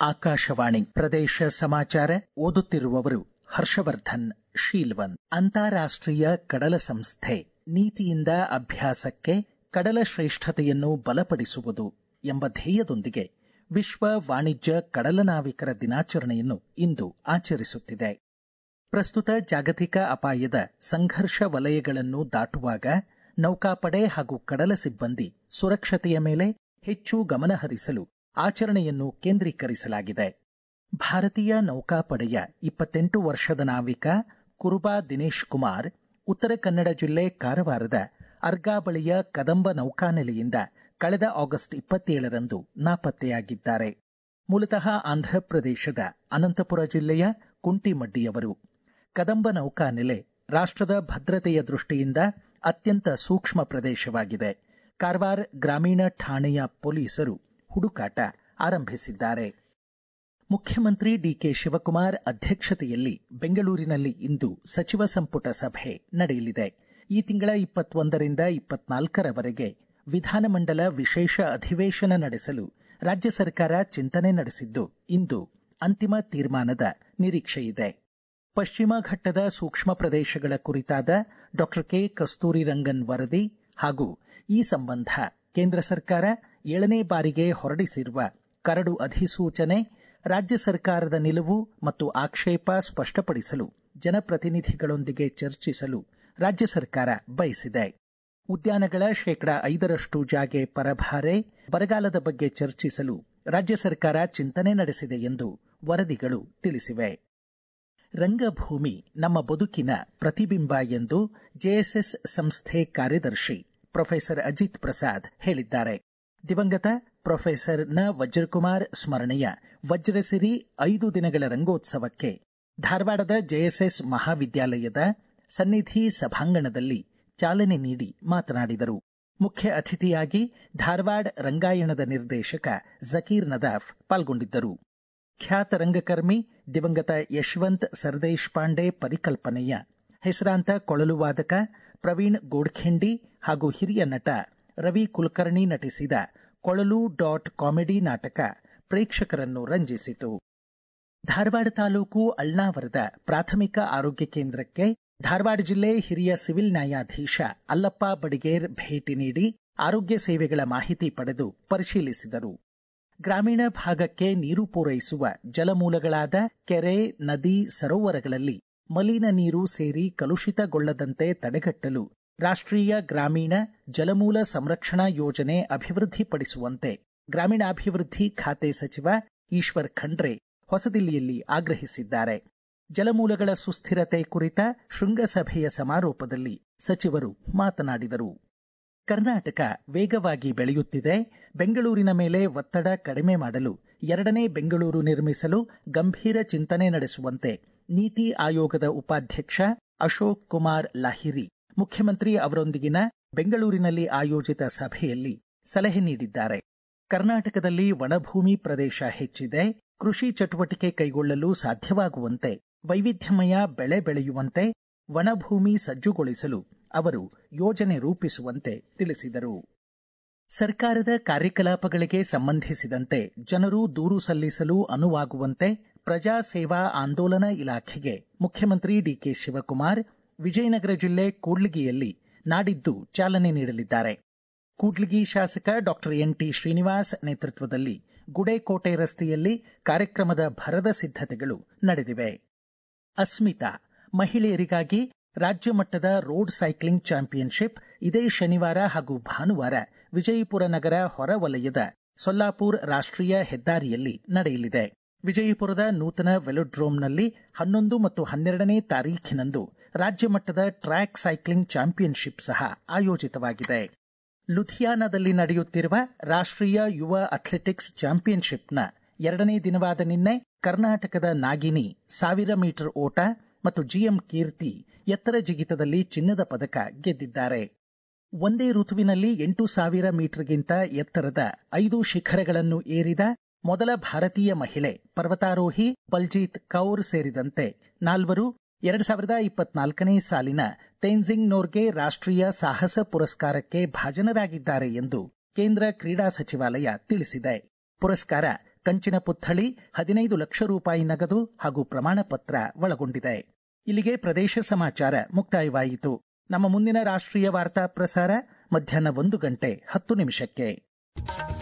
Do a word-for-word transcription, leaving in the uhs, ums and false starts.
ಆಕಾಶವಾಣಿ ಪ್ರದೇಶ ಸಮಾಚಾರ ಓದುತ್ತಿರುವವರು ಹರ್ಷವರ್ಧನ್ ಶೀಲ್ವನ್. ಅಂತಾರಾಷ್ಟ್ರೀಯ ಕಡಲ ಸಂಸ್ಥೆ ನೀತಿಯಿಂದ ಅಭ್ಯಾಸಕ್ಕೆ ಕಡಲ ಶ್ರೇಷ್ಠತೆಯನ್ನು ಬಲಪಡಿಸುವುದು ಎಂಬ ಧ್ಯೇಯದೊಂದಿಗೆ ವಿಶ್ವ ವಾಣಿಜ್ಯ ಕಡಲನಾವಿಕರ ದಿನಾಚರಣೆಯನ್ನು ಇಂದು ಆಚರಿಸುತ್ತಿದೆ. ಪ್ರಸ್ತುತ ಜಾಗತಿಕ ಅಪಾಯದ ಸಂಘರ್ಷ ವಲಯಗಳನ್ನು ದಾಟುವಾಗ ನೌಕಾಪಡೆ ಹಾಗೂ ಕಡಲ ಸಿಬ್ಬಂದಿ ಸುರಕ್ಷತೆಯ ಮೇಲೆ ಹೆಚ್ಚು ಗಮನಹರಿಸಲು ಆಚರಣೆಯನ್ನು ಕೇಂದ್ರೀಕರಿಸಲಾಗಿದೆ. ಭಾರತೀಯ ನೌಕಾಪಡೆಯ ಇಪ್ಪತ್ತೆಂಟು ವರ್ಷದ ನಾವಿಕ ಕುರುಬಾ ದಿನೇಶ್ ಕುಮಾರ್ ಉತ್ತರ ಕನ್ನಡ ಜಿಲ್ಲೆ ಕಾರವಾರದ ಅರ್ಗಾ ಬಳಿಯ ಕದಂಬ ನೌಕಾನೆಲೆಯಿಂದ ಕಳೆದ ಆಗಸ್ಟ್ ಇಪ್ಪತ್ತೇಳರಂದು ನಾಪತ್ತೆಯಾಗಿದ್ದಾರೆ. ಮೂಲತಃ ಆಂಧ್ರಪ್ರದೇಶದ ಅನಂತಪುರ ಜಿಲ್ಲೆಯ ಕುಂಟಿಮಡ್ಡಿಯವರು. ಕದಂಬ ನೌಕಾನೆಲೆ ರಾಷ್ಟ್ರದ ಭದ್ರತೆಯ ದೃಷ್ಟಿಯಿಂದ ಅತ್ಯಂತ ಸೂಕ್ಷ್ಮ ಪ್ರದೇಶವಾಗಿದೆ. ಕಾರವಾರ ಗ್ರಾಮೀಣ ಠಾಣೆಯ ಪೊಲೀಸರು ಹುಡುಕಾಟ ಆರಂಭಿಸಿದ್ದಾರೆ. ಮುಖ್ಯಮಂತ್ರಿ ಡಿಕೆ ಶಿವಕುಮಾರ್ ಅಧ್ಯಕ್ಷತೆಯಲ್ಲಿ ಬೆಂಗಳೂರಿನಲ್ಲಿ ಇಂದು ಸಚಿವ ಸಂಪುಟ ಸಭೆ ನಡೆಯಲಿದೆ. ಈ ತಿಂಗಳ ಇಪ್ಪತ್ತೊಂದರಿಂದ ಇಪ್ಪತ್ನಾಲ್ಕರವರೆಗೆ ವಿಧಾನಮಂಡಲ ವಿಶೇಷ ಅಧಿವೇಶನ ನಡೆಸಲು ರಾಜ್ಯ ಸರ್ಕಾರ ಚಿಂತನೆ ನಡೆಸಿದ್ದು ಇಂದು ಅಂತಿಮ ತೀರ್ಮಾನದ ನಿರೀಕ್ಷೆಯಿದೆ. ಪಶ್ಚಿಮ ಘಟ್ಟದ ಸೂಕ್ಷ್ಮ ಪ್ರದೇಶಗಳ ಕುರಿತಾದ ಡಾಕ್ಟರ್ ಕೆ ಕಸ್ತೂರಿರಂಗನ್ ವರದಿ ಹಾಗೂ ಈ ಸಂಬಂಧ ಕೇಂದ್ರ ಸರ್ಕಾರ ಏಳನೇ ಬಾರಿಗೆ ಹೊರಡಿಸಿರುವ ಕರಡು ಅಧಿಸೂಚನೆ ರಾಜ್ಯ ಸರ್ಕಾರದ ನಿಲುವು ಮತ್ತು ಆಕ್ಷೇಪ ಸ್ಪಷ್ಟಪಡಿಸಲು ಜನಪ್ರತಿನಿಧಿಗಳೊಂದಿಗೆ ಚರ್ಚಿಸಲು ರಾಜ್ಯ ಸರ್ಕಾರ ಬಯಸಿದೆ. ಉದ್ಯಾನಗಳ ಶೇಕಡಾ ಐದರಷ್ಟು ಜಾಗೆ ಪರಭಾರೆ, ಬರಗಾಲದ ಬಗ್ಗೆ ಚರ್ಚಿಸಲು ರಾಜ್ಯ ಸರ್ಕಾರ ಚಿಂತನೆ ನಡೆಸಿದೆ ಎಂದು ವರದಿಗಳು ತಿಳಿಸಿವೆ. ರಂಗಭೂಮಿ ನಮ್ಮ ಬದುಕಿನ ಪ್ರತಿಬಿಂಬ ಎಂದು ಜೆಎಸ್ಎಸ್ ಸಂಸ್ಥೆ ಕಾರ್ಯದರ್ಶಿ ಪ್ರೊಫೆಸರ್ ಅಜಿತ್ ಪ್ರಸಾದ್ ಹೇಳಿದ್ದಾರೆ. ದಿವಂಗತ ಪ್ರೊಫೆಸರ್ ನ ವಜ್ರಕುಮಾರ್ ಸ್ಮರಣೆಯ ವಜ್ರಸಿರಿ ಐದು ದಿನಗಳ ರಂಗೋತ್ಸವಕ್ಕೆ ಧಾರವಾಡದ ಜೆಎಸ್ಎಸ್ ಮಹಾವಿದ್ಯಾಲಯದ ಸನ್ನಿಧಿ ಸಭಾಂಗಣದಲ್ಲಿ ಚಾಲನೆ ನೀಡಿ ಮಾತನಾಡಿದರು. ಮುಖ್ಯ ಅತಿಥಿಯಾಗಿ ಧಾರವಾಡ ರಂಗಾಯಣದ ನಿರ್ದೇಶಕ ಜಕೀರ್ ನದಾಫ್ ಪಾಲ್ಗೊಂಡಿದ್ದರು. ಖ್ಯಾತ ರಂಗಕರ್ಮಿ ದಿವಂಗತ ಯಶವಂತ್ ಸರ್ದೇಶ್ ಪಾಂಡೆ ಪರಿಕಲ್ಪನೆಯ ಹೆಸರಾಂತ ಕೊಳಲು ವಾದಕ ಪ್ರವೀಣ್ ಗೋಡ್ಖಿಂಡಿ ಹಾಗೂ ಹಿರಿಯ ನಟ ರವಿ ಕುಲಕರ್ಣಿ ನಟಿಸಿದ ಕೊಳಲು ಡಾಟ್ ಕಾಮಿಡಿ ನಾಟಕ ಪ್ರೇಕ್ಷಕರನ್ನು ರಂಜಿಸಿತು. ಧಾರವಾಡ ತಾಲೂಕು ಅಳ್ನಾವರದ ಪ್ರಾಥಮಿಕ ಆರೋಗ್ಯ ಕೇಂದ್ರಕ್ಕೆ ಧಾರವಾಡ ಜಿಲ್ಲೆ ಹಿರಿಯ ಸಿವಿಲ್ ನ್ಯಾಯಾಧೀಶ ಅಲ್ಲಪ್ಪ ಬಡಿಗೇರ್ ಭೇಟಿ ನೀಡಿ ಆರೋಗ್ಯ ಸೇವೆಗಳ ಮಾಹಿತಿ ಪಡೆದು ಪರಿಶೀಲಿಸಿದರು. ಗ್ರಾಮೀಣ ಭಾಗಕ್ಕೆ ನೀರು ಪೂರೈಸುವ ಜಲಮೂಲಗಳಾದ ಕೆರೆ, ನದಿ, ಸರೋವರಗಳಲ್ಲಿ ಮಲಿನ ನೀರು ಸೇರಿ ಕಲುಷಿತಗೊಳ್ಳದಂತೆ ತಡೆಗಟ್ಟಲು ರಾಷ್ಟ್ರೀಯ ಗ್ರಾಮೀಣ ಜಲಮೂಲ ಸಂರಕ್ಷಣಾ ಯೋಜನೆ ಅಭಿವೃದ್ಧಿಪಡಿಸುವಂತೆ ಗ್ರಾಮೀಣಾಭಿವೃದ್ಧಿ ಖಾತೆ ಸಚಿವ ಈಶ್ವರ್ ಖಂಡ್ರೆ ಹೊಸದಿಲ್ಲಿಯಲ್ಲಿ ಆಗ್ರಹಿಸಿದ್ದಾರೆ. ಜಲಮೂಲಗಳ ಸುಸ್ಥಿರತೆ ಕುರಿತ ಶೃಂಗಸಭೆಯ ಸಮಾರೋಪದಲ್ಲಿ ಸಚಿವರು ಮಾತನಾಡಿದರು. ಕರ್ನಾಟಕ ವೇಗವಾಗಿ ಬೆಳೆಯುತ್ತಿದೆ. ಬೆಂಗಳೂರಿನ ಮೇಲೆ ಒತ್ತಡ ಕಡಿಮೆ ಮಾಡಲು ಎರಡನೇ ಬೆಂಗಳೂರು ನಿರ್ಮಿಸಲು ಗಂಭೀರ ಚಿಂತನೆ ನಡೆಸುವಂತೆ ನೀತಿ ಆಯೋಗದ ಉಪಾಧ್ಯಕ್ಷ ಅಶೋಕ್ ಕುಮಾರ್ ಲಾಹಿರಿ ಮುಖ್ಯಮಂತ್ರಿ ಅವರೊಂದಿಗಿನ ಬೆಂಗಳೂರಿನಲ್ಲಿ ಆಯೋಜಿತ ಸಭೆಯಲ್ಲಿ ಸಲಹೆ ನೀಡಿದ್ದಾರೆ. ಕರ್ನಾಟಕದಲ್ಲಿ ಒಣಭೂಮಿ ಪ್ರದೇಶ ಹೆಚ್ಚಿದೆ. ಕೃಷಿ ಚಟುವಟಿಕೆ ಕೈಗೊಳ್ಳಲು ಸಾಧ್ಯವಾಗುವಂತೆ ವೈವಿಧ್ಯಮಯ ಬೆಳೆ ಬೆಳೆಯುವಂತೆ ಒಣಭೂಮಿ ಸಜ್ಜುಗೊಳಿಸಲು ಅವರು ಯೋಜನೆ ರೂಪಿಸುವಂತೆ ತಿಳಿಸಿದರು. ಸರ್ಕಾರದ ಕಾರ್ಯಕಲಾಪಗಳಿಗೆ ಸಂಬಂಧಿಸಿದಂತೆ ಜನರು ದೂರು ಸಲ್ಲಿಸಲು ಅನುವಾಗುವಂತೆ ಪ್ರಜಾ ಸೇವಾ ಆಂದೋಲನ ಇಲಾಖೆಗೆ ಮುಖ್ಯಮಂತ್ರಿ ಡಿಕೆ ಶಿವಕುಮಾರ್ ವಿಜಯನಗರ ಜಿಲ್ಲೆ ಕೂಡ್ಲಿಗಿಯಲ್ಲಿ ನಾಡಿದ್ದು ಚಾಲನೆ ನೀಡಲಿದ್ದಾರೆ. ಕೂಡ್ಲಿಗಿ ಶಾಸಕ ಡಾಕ್ಟರ್ ಎನ್ ಟಿ ಶ್ರೀನಿವಾಸ್ ನೇತೃತ್ವದಲ್ಲಿ ಗುಡೇಕೋಟೆ ರಸ್ತೆಯಲ್ಲಿ ಕಾರ್ಯಕ್ರಮದ ಭರದ ಸಿದ್ಧತೆಗಳು ನಡೆದಿವೆ. ಅಸ್ಮಿತಾ ಮಹಿಳೆಯರಿಗಾಗಿ ರಾಜ್ಯ ಮಟ್ಟದ ರೋಡ್ ಸೈಕ್ಲಿಂಗ್ ಚಾಂಪಿಯನ್ಶಿಪ್ ಇದೇ ಶನಿವಾರ ಹಾಗೂ ಭಾನುವಾರ ವಿಜಯಪುರ ನಗರ ಹೊರವಲಯದ ಸೊಲ್ಲಾಪುರ್ ರಾಷ್ಟ್ರೀಯ ಹೆದ್ದಾರಿಯಲ್ಲಿ ನಡೆಯಲಿದೆ. ವಿಜಯಪುರದ ನೂತನ ವೆಲೋಡ್ರೋಮ್ನಲ್ಲಿ ಹನ್ನೊಂದು ಮತ್ತು ಹನ್ನೆರಡನೇ ತಾರೀಖಿನಂದು ರಾಜ್ಯ ಮಟ್ಟದ ಟ್ರ್ಯಾಕ್ ಸೈಕ್ಲಿಂಗ್ ಚಾಂಪಿಯನ್ಶಿಪ್ ಸಹ ಆಯೋಜಿತವಾಗಿದೆ. ಲುಧಿಯಾನದಲ್ಲಿ ನಡೆಯುತ್ತಿರುವ ರಾಷ್ಟ್ರೀಯ ಯುವ ಅಥ್ಲೆಟಿಕ್ಸ್ ಚಾಂಪಿಯನ್ಶಿಪ್ನ ಎರಡನೇ ದಿನವಾದ ನಿನ್ನೆ ಕರ್ನಾಟಕದ ನಾಗಿನಿ ಸಾವಿರ ಮೀಟರ್ ಓಟ ಮತ್ತು ಜಿಎಂ ಕೀರ್ತಿ ಎತ್ತರ ಜಿಗಿತದಲ್ಲಿ ಚಿನ್ನದ ಪದಕ ಗೆದ್ದಿದ್ದಾರೆ. ಒಂದೇ ಋತುವಿನಲ್ಲಿ ಎಂಟು ಸಾವಿರ ಮೀಟರ್ಗಿಂತ ಎತ್ತರದ ಐದು ಶಿಖರಗಳನ್ನು ಏರಿದ ಮೊದಲ ಭಾರತೀಯ ಮಹಿಳೆ ಪರ್ವತಾರೋಹಿ ಬಲ್ಜೀತ್ ಕೌರ್ ಸೇರಿದಂತೆ ನಾಲ್ವರು ಎರಡು ಸಾವಿರದ ಇಪ್ಪತ್ನಾಲ್ಕನೇ ಸಾಲಿನ ತೇನ್ಜಿಂಗ್ ನೋರ್ಗೆ ರಾಷ್ಟ್ರೀಯ ಸಾಹಸ ಪುರಸ್ಕಾರಕ್ಕೆ ಭಾಜನರಾಗಿದ್ದಾರೆ ಎಂದು ಕೇಂದ್ರ ಕ್ರೀಡಾ ಸಚಿವಾಲಯ ತಿಳಿಸಿದೆ. ಪುರಸ್ಕಾರ ಕಂಚಿನ ಪುತ್ಥಳಿ ಹದಿನೈದು ಲಕ್ಷ ರೂಪಾಯಿ ನಗದು ಹಾಗೂ ಪ್ರಮಾಣ ಪತ್ರ ಒಳಗೊಂಡಿದೆ. ಇಲ್ಲಿಗೆ ಪ್ರದೇಶ ಸಮಾಚಾರ ಮುಕ್ತಾಯವಾಯಿತು. ನಮ್ಮ ಮುಂದಿನ ರಾಷ್ಟ್ರೀಯ ವಾರ್ತಾ ಪ್ರಸಾರ ಮಧ್ಯಾಹ್ನ ಒಂದು ಗಂಟೆ ಹತ್ತು ನಿಮಿಷಕ್ಕೆ.